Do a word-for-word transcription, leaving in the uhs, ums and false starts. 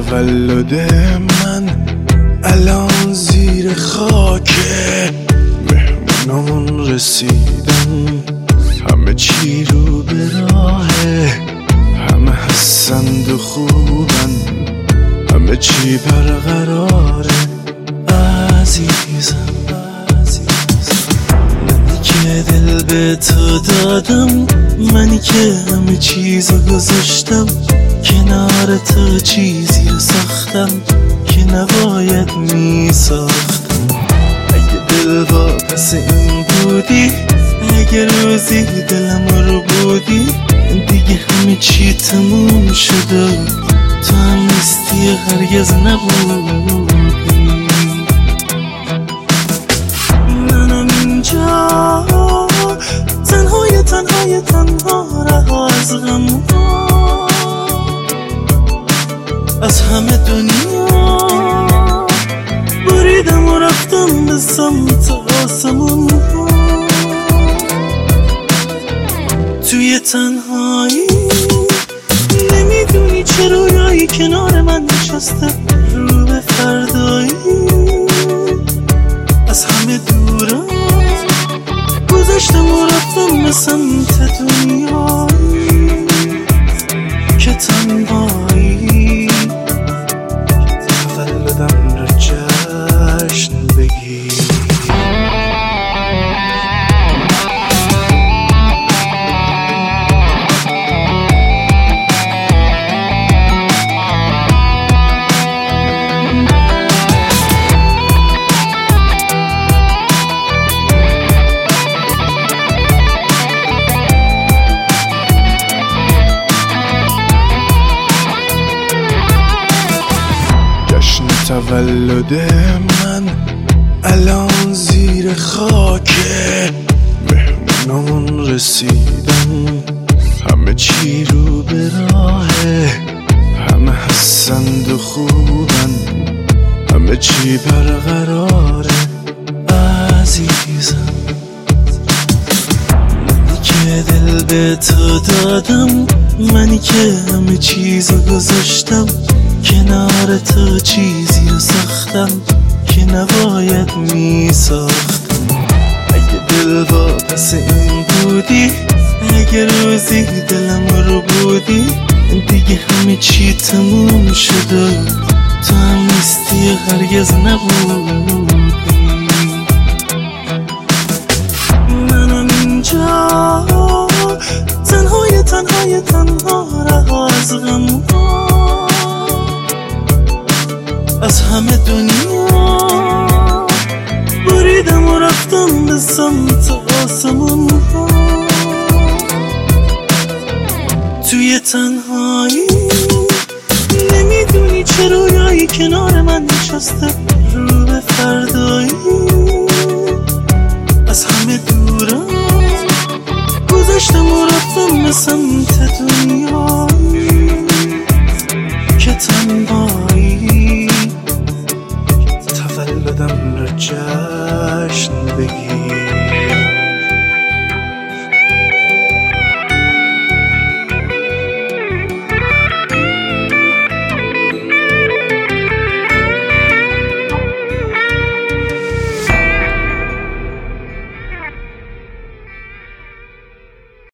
تولد من الان زیر خاکه، مهمونان رسیدن، همه چی رو به راهه، همه هستند و خوبن، همه چی برقراره. عزیزم منی که دل به تو دادم، منی که همه چیزو گذاشتم کنار تو، چیزی رو ساختم که نباید می ساختم. اگه دل واپس این بودی، اگه روزی دلم رو بودی، دیگه همه چی تموم شده، تو هم نیستی هرگز نبودی. منم اینجا تنهای تنهای تنها، رها از غم، از همه دنیا بریدم و رفتم به سمت آسمون. توی تنهایی نمیدونی چه رویایی کنار من نشسته، رو به فردایی از همه دورم گذاشتم و رفتم به سمت دنیایی که تنهایی. تولدم رو جشن بگیر. تولد من الان زیر خاکه، مهمونان رسیدن، همه چی رو به راهه، همه هستند و خوبن، همه چی برقراره. عزیزم منی که دل به تو دادم، منی که همه چیزو گذاشتم کنار تو، چیزی رو ساختم که نباید می ساختم. اگه دل واپس این بودی، اگه روزی دلم رو بودی، دیگه همه چی تموم شده، تو هم نیستی هرگز نبودی. منم اینجا تنهای تنهای تنها، رها از غم، از همه دنیا بریدم و رفتم به سمت آسمون. توی تنهایی نمیدونی چه رویایی کنار من نشسته، رو به فردایی از همه دورم گذاشتم و رفتم به سمت دنیایی که تنهایی. تولدم رو جشن بگیر.